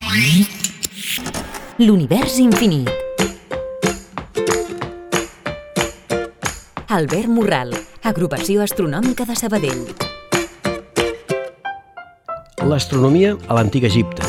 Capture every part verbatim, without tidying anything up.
L'univers infinit. Albert Morral, Agrupació Astronòmica de Sabadell. L'astronomia a l'antic Egipte.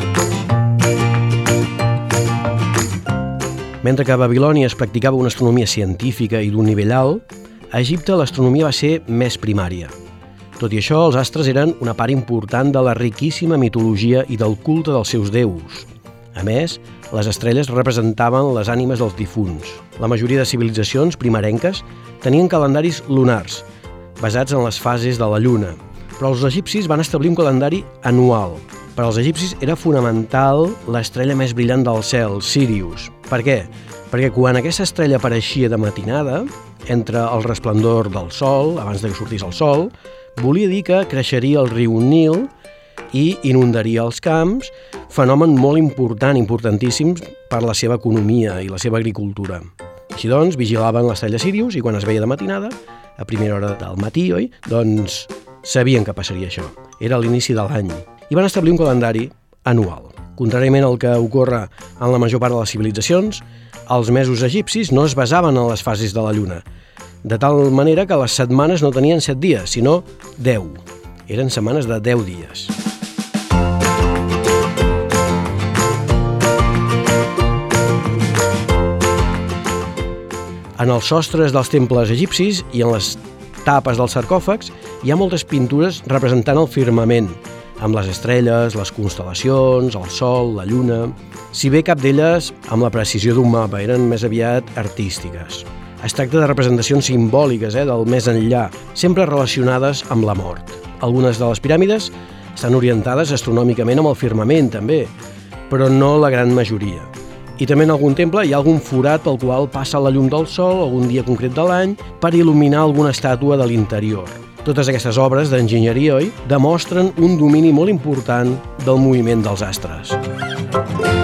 Mentre que a Babilònia es practicava una astronomia científica i d'un nivell alt, a Egipte l'astronomia va ser més primària. Tot i això, els astres eren una part important de la riquíssima mitologia i del culte dels seus déus. A més, les estrelles representaven les ànimes dels difunts. La majoria de civilitzacions primerenques tenien calendaris lunars, basats en les fases de la lluna, però els egipcis van establir un calendari anual. Per als egipcis era fonamental l'estrella més brillant del cel, Sírius. Per què? Perquè quan aquesta estrella apareixia de matinada, entre el resplendor del sol, abans que sortís el sol, volia dir que creixeria el riu Nil i inundaria els camps, fenomen molt important, importantíssim per la seva economia i la seva agricultura. Així doncs, vigilaven l'estrella Sírius i quan es veia de matinada, a primera hora del matí, oi? Doncs sabien que passaria això. Era l'inici de l'any. I van establir un calendari anual. Contràriament al que ocorre en la major part de les civilitzacions, els mesos egipcis no es basaven en les fases de la lluna, de tal manera que les setmanes no tenien set dies, sinó deu. Eren setmanes de deu dies. En els sostres dels temples egipcis i en les tapes dels sarcòfags hi ha moltes pintures representant el firmament, amb les estrelles, les constel·lacions, el sol, la lluna... Si bé cap d'elles amb la precisió d'un mapa, eren més aviat artístiques. Es tracta de representacions simbòliques, eh, del més enllà, sempre relacionades amb la mort. Algunes de les piràmides estan orientades astronòmicament amb el firmament, també, però no la gran majoria. I també en algun temple hi ha algun forat pel qual passa la llum del sol algun dia concret de l'any per il·luminar alguna estàtua de l'interior. Totes aquestes obres d'enginyeria, oi, demostren un domini molt important del moviment dels astres.